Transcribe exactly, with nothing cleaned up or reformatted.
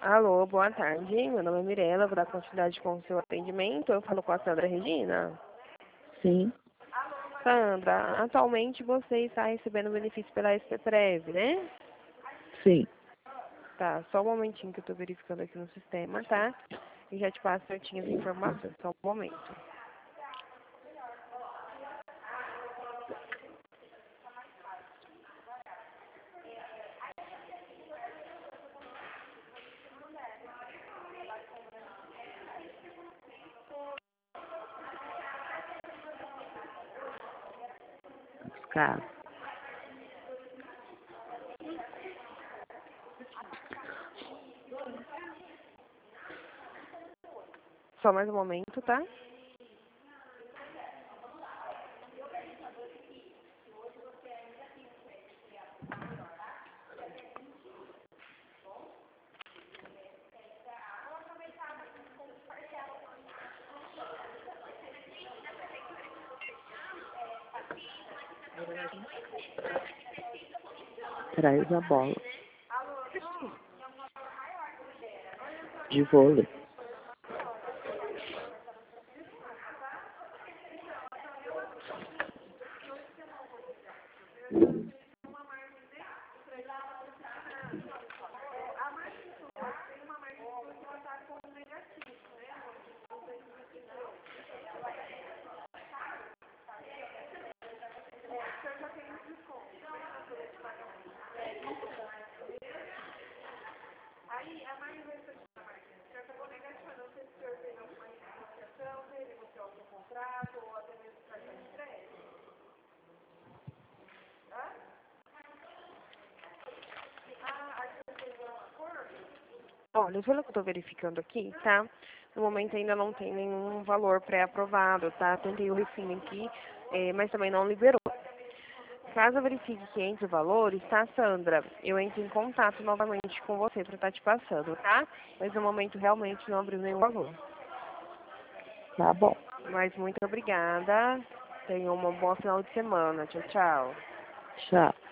Alô, boa tarde. Meu nome é Mirella, vou dar continuidade com o seu atendimento. Eu falo com a Sandra Regina. Sim, Sandra, atualmente você está recebendo benefício pela S P Prev, né? sim. Tá, só um momentinho que eu estou verificando aqui no sistema, tá? E já te passo certinho as informações, só um momento. Buscar. Só mais um momento, tá? Traz a bola. De vôlei. Olha, pelo que eu estou verificando aqui, tá? No momento ainda não tem nenhum valor pré-aprovado, tá? Tentei o refino aqui, eh, mas também não liberou. Caso eu verifique que entre valores, tá, Sandra? Eu entro em contato novamente com você para estar te passando, tá? Mas no momento realmente não abriu nenhum valor. Tá bom. Mas muito obrigada. Tenha um bom final de semana. Tchau, tchau. Tchau.